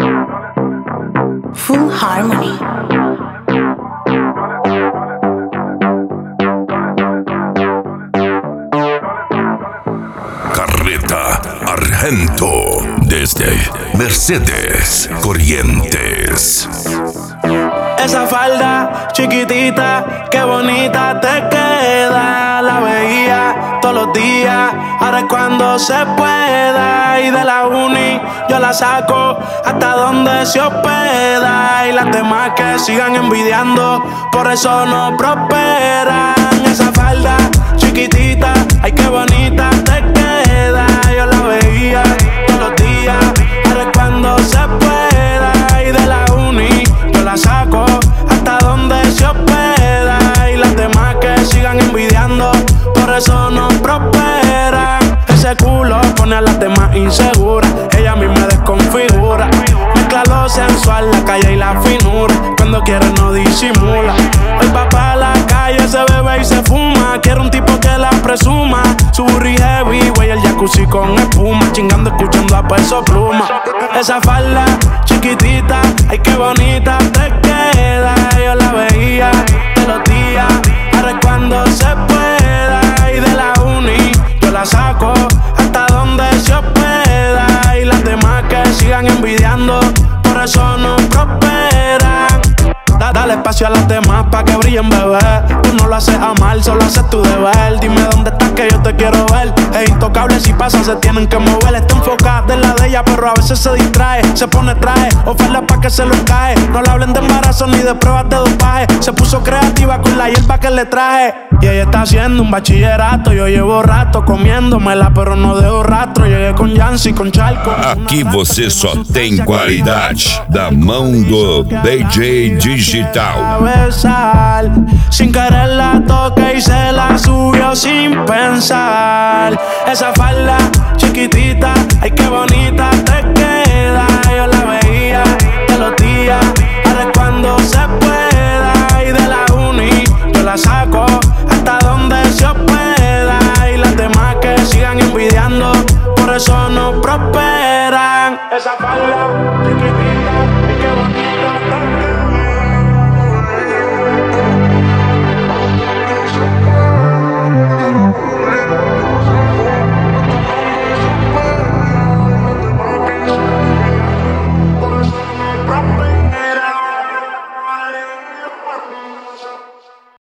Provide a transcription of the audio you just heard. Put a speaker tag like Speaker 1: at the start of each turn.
Speaker 1: Full Harmony.
Speaker 2: Carreta Argento desde Mercedes Corrientes.
Speaker 3: Esa falda chiquitita, qué bonita te queda. La veía todos los días, ahora es cuando se pueda. Y de la uni yo la saco hasta donde se hospeda. Y las demás que sigan envidiando, por eso no prosperan. Esa falda chiquitita, ay qué bonita te queda. Yo la veía todos los días, ahora es cuando se pueda. Y de la uni yo la saco hasta donde se hospeda. Y las demás que sigan envidiando, por eso no prosperan. Ese culo pone a las demás inseguras, ella misma desconfigura. Mezcla lo sensual, la calle y la finura, cuando quiere no disimula. Hoy va pa' la calle, se bebe y se fuma. Quiere un tipo que la presuma. Su burri heavy, güey, el jacuzzi con espuma. Chingando, escuchando a Peso Pluma. Esa falda chiquitita, ay qué bonita te queda. Yo la veía todos los días, ahora es cuando se pueda. Y de la uni yo la saco hasta donde se hospeda. Y las demás que sigan envidiando, por eso no prosperan. Dale espacio a las demás pa' que brillen, bebé. Tú no lo haces a mal, solo haces tu deber. Dime dónde estás que yo te quiero ver. Es intocable, si pasa se tienen que mover. Está enfocada en la de ella, pero a veces se distrae. Se pone traje, oferta pa' que se lo cae. No le hablen de embarazo ni de pruebas de dopaje. Se puso creativa con la hierba que le traje. Y ella está haciendo un bachillerato. Yo llevo rato comiéndomela, pero no dejo rastro. Llegué con Yancy, con Charco.
Speaker 2: Aqui você só tem qualidade da mão do DJ Digital.
Speaker 3: Besar, sin querer la toqué y se la subió sin pensar. Esa falda chiquitita, ay qué bonita te queda. Yo la veía todos los días, ahora es cuando se pueda. Y de la uni yo la saco hasta donde se hospeda. Y las demás que sigan envidiando, por eso no prosperan. Esa falda chiquitita.